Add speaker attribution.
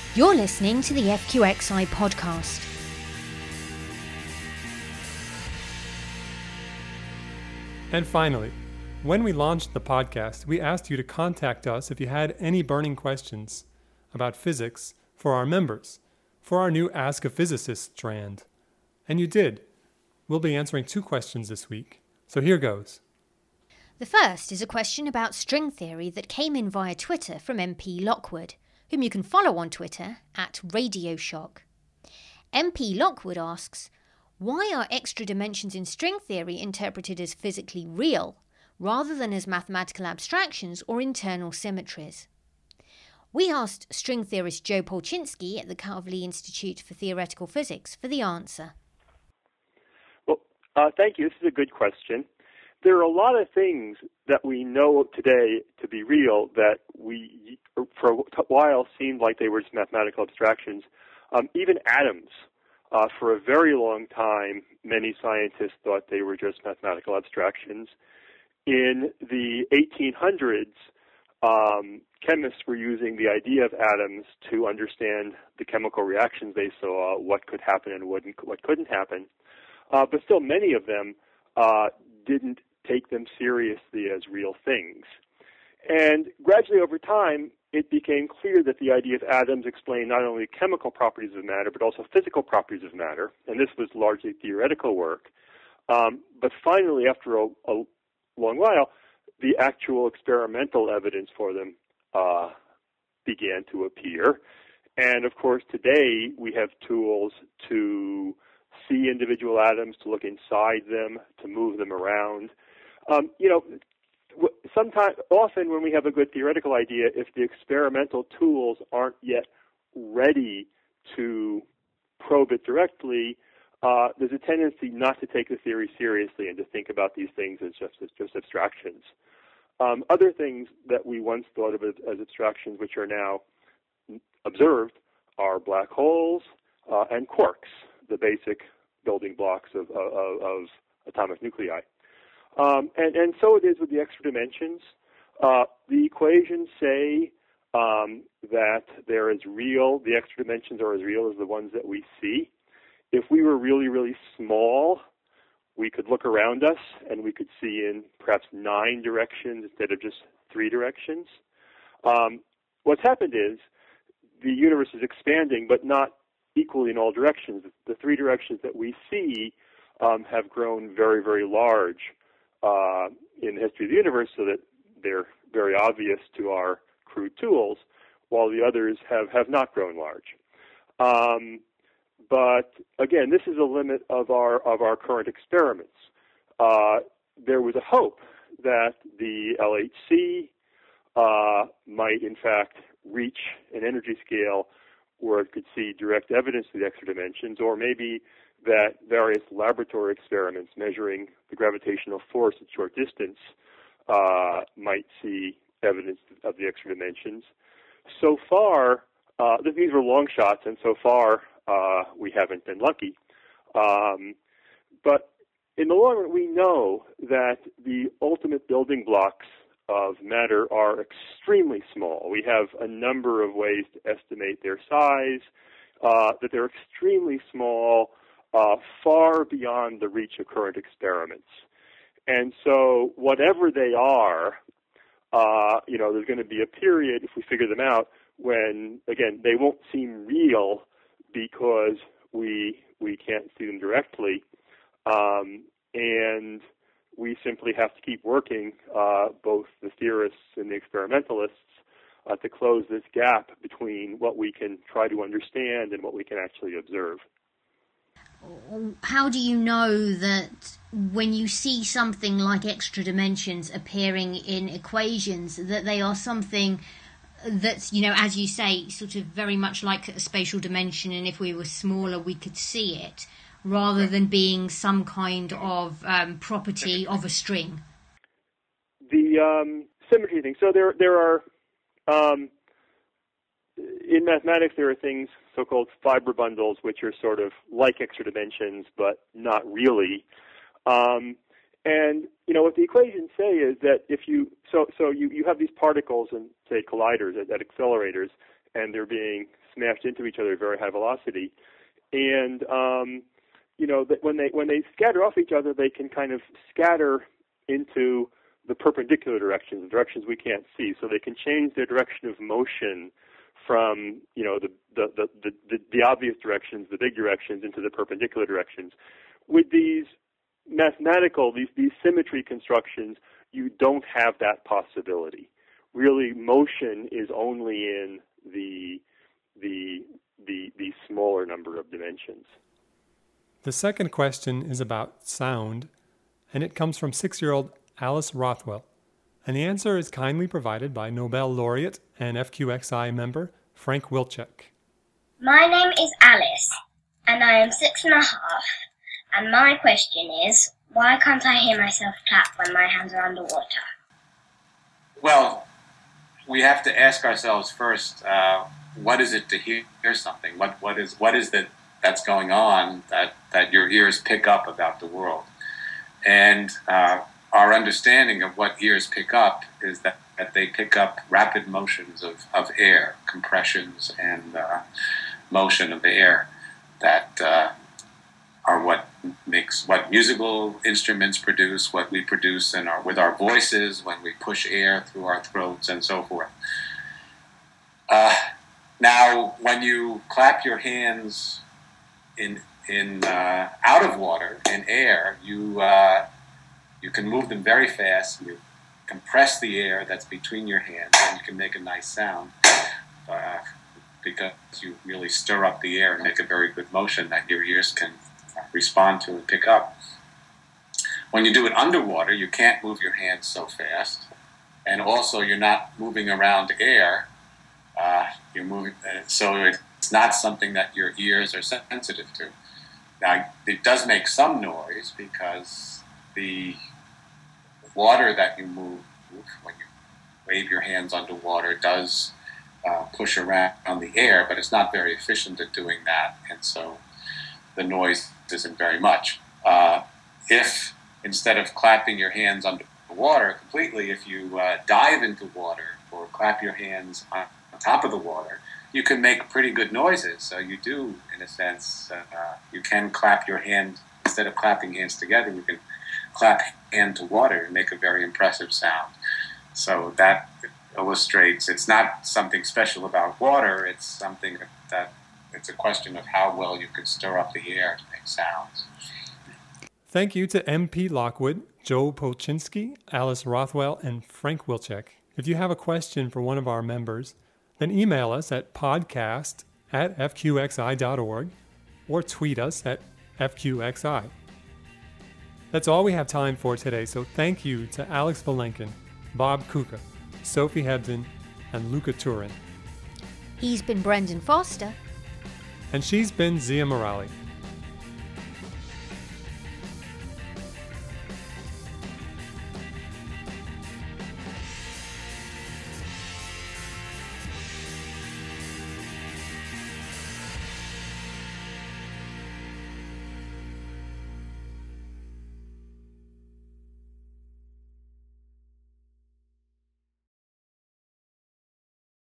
Speaker 1: You're listening to the FQXI podcast.
Speaker 2: And finally, when we launched the podcast, we asked you to contact us if you had any burning questions about physics for our members, for our new Ask a Physicist strand. And you did. We'll be answering 2 questions this week. So here goes.
Speaker 1: The first is a question about string theory that came in via Twitter from MP Lockwood, whom you can follow on Twitter at RadioShock. MP Lockwood asks, why are extra dimensions in string theory interpreted as physically real, rather than as mathematical abstractions or internal symmetries? We asked string theorist Joe Polchinski at the Kavli Institute for Theoretical Physics for the answer.
Speaker 3: Well, thank you. This is a good question. There are a lot of things that we know today to be real that we, for a while, seemed like they were just mathematical abstractions. Even atoms, for a very long time, many scientists thought they were just mathematical abstractions. In the 1800s, chemists were using the idea of atoms to understand the chemical reactions they saw, what could happen and what couldn't happen. But still, many of them didn't take them seriously as real things. And gradually over time, it became clear that the idea of atoms explained not only chemical properties of matter, but also physical properties of matter. And this was largely theoretical work. But finally, after a long while, the actual experimental evidence for them began to appear. And of course, today we have tools to see individual atoms, to look inside them, to move them around. Often when we have a good theoretical idea, if the experimental tools aren't yet ready to probe it directly, there's a tendency not to take the theory seriously and to think about these things as just abstractions. Other things that we once thought of as abstractions, which are now observed, are black holes and quarks, the basic building blocks of atomic nuclei. And so it is with the extra dimensions. The equations say that the extra dimensions are as real as the ones that we see. If we were really, really small, we could look around us and we could see in perhaps 9 directions instead of just 3 directions. What's happened is the universe is expanding, but not equally in all directions. The 3 directions that we see have grown very, very large in the history of the universe, so that they're very obvious to our crude tools, while the others have not grown large. But again, this is a limit of our current experiments. There was a hope that the LHC might in fact reach an energy scale where it could see direct evidence of the extra dimensions, or maybe that various laboratory experiments measuring the gravitational force at short distance might see evidence of the extra dimensions. So far, these were long shots, and so far we haven't been lucky. But in the long run, we know that the ultimate building blocks of matter are extremely small. We have a number of ways to estimate their size, that they're extremely small, far beyond the reach of current experiments. And so whatever they are, there's going to be a period, if we figure them out, when, again, they won't seem real because we can't see them directly. And we simply have to keep working, both the theorists and the experimentalists, to close this gap between what we can try to understand and what we can actually observe.
Speaker 1: How do you know that when you see something like extra dimensions appearing in equations, that they are something that's, as you say, sort of very much like a spatial dimension, and if we were smaller we could see it, rather than being some kind of property of a string? The
Speaker 3: symmetry thing. So there are in mathematics, there are things, so-called fiber bundles, which are sort of like extra dimensions, but not really. And what the equations say is that if you have these particles in, say, colliders at accelerators, and they're being smashed into each other at very high velocity. And that when they scatter off each other, they can kind of scatter into the perpendicular directions, the directions we can't see. So they can change their direction of motion from the obvious directions, the big directions, into the perpendicular directions. With these mathematical, these symmetry constructions, you don't have that possibility. Really, motion is only in the smaller number of dimensions.
Speaker 2: The second question is about sound, and it comes from 6-year-old Alice Rothwell. And the answer is kindly provided by Nobel laureate and FQXI member Frank Wilczek.
Speaker 4: My name is Alice, and I am 6.5, and my question is, why can't I hear myself clap when my hands are underwater?
Speaker 5: Well, we have to ask ourselves first, what is it to hear something? What is that that's going on that your ears pick up about the world? And our understanding of what ears pick up is that they pick up rapid motions of air, compressions and motion of air that are what musical instruments produce, what we produce with our voices when we push air through our throats and so forth. Now, when you clap your hands in out of water in air, you can move them very fast. You compress the air that's between your hands, and you can make a nice sound because you really stir up the air and make a very good motion that your ears can respond to and pick up. When you do it underwater, you can't move your hands so fast, and also you're not moving around air. You're moving, so it's not something that your ears are sensitive to. Now, it does make some noise because the water that you move when you wave your hands underwater does push around on the air, but it's not very efficient at doing that, and so the noise isn't very much. If instead of clapping your hands underwater completely, if you dive into water or clap your hands on top of the water, you can make pretty good noises. So you do, in a sense, you can clap your hand, instead of clapping hands together, you can clap hand to water and make a very impressive sound. So that illustrates it's not something special about water, it's something that it's a question of how well you can stir up the air to make sounds.
Speaker 2: Thank you to MP Lockwood, Joe Polchinski, Alice Rothwell, and Frank Wilczek. If you have a question for one of our members, then email us at podcast@fqxi.org or tweet us at FQXI. That's all we have time for today, so thank you to Alex Valenkin, Bob Kuka, Sophie Hebden, and Luca Turin.
Speaker 1: He's been Brendan Foster.
Speaker 2: And she's been Zia Morali.